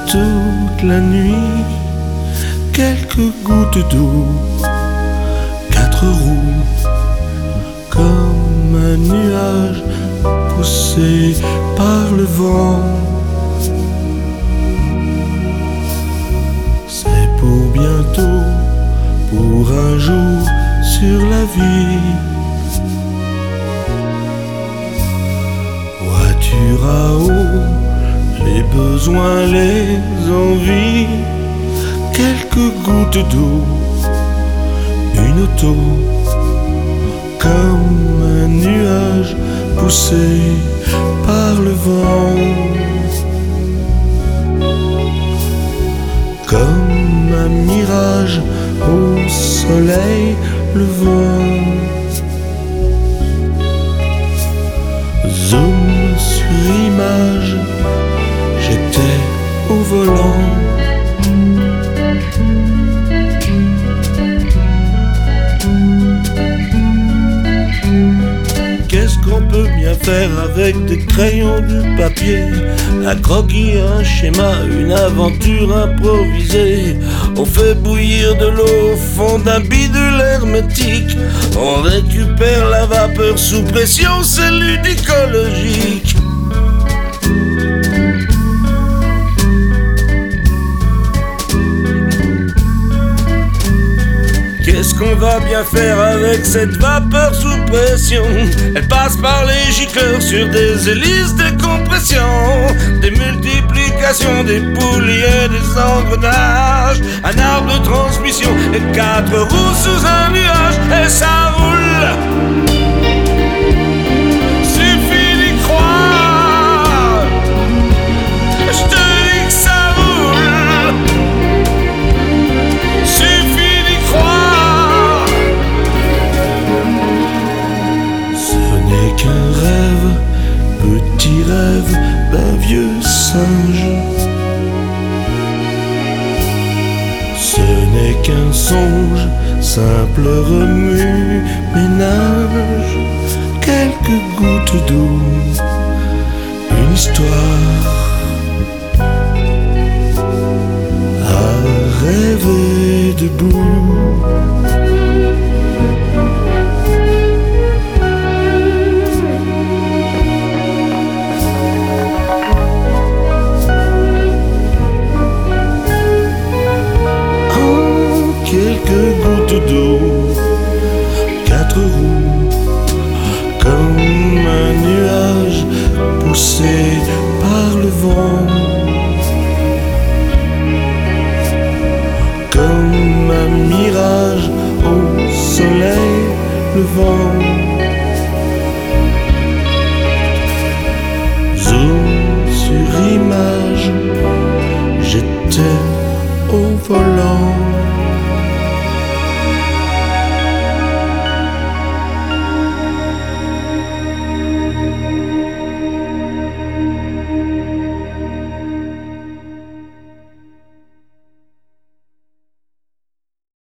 toute la nuit, quelques gouttes d'eau, quatre roues, comme un nuage poussé par le vent. C'est pour bientôt, pour un jour sur la vie. Voiture à eau, les besoins, les envies, quelques gouttes d'eau, une auto, comme un nuage poussé par le vent, comme un mirage au soleil levant. Zoom sur image, j'étais au volant. Qu'est-ce qu'on peut bien faire avec des crayons, du papier, un croquis, un schéma, une aventure improvisée? On fait bouillir de l'eau au fond d'un bidule hermétique, on récupère la vapeur sous pression, c'est ludicologique. Qu'est-ce qu'on va bien faire avec cette vapeur sous pression? Elle passe par les gicleurs sur des hélices, des compressions, des multiplications, des poulies et des engrenages, un arbre de transmission et quatre roues sous un nuage, et ça roule. Suffit d'y croire, je te dis que ça roule. Suffit d'y croire. Ce n'est qu'un rêve, petit rêve d'un vieux singe. Ce n'est qu'un songe, simple remue-ménage, quelques gouttes d'eau, une histoire à rêver debout. Quelques gouttes d'eau, quatre roues, comme un nuage poussé par le vent, comme un mirage au soleil levant. Zoom sur image, j'étais au volant.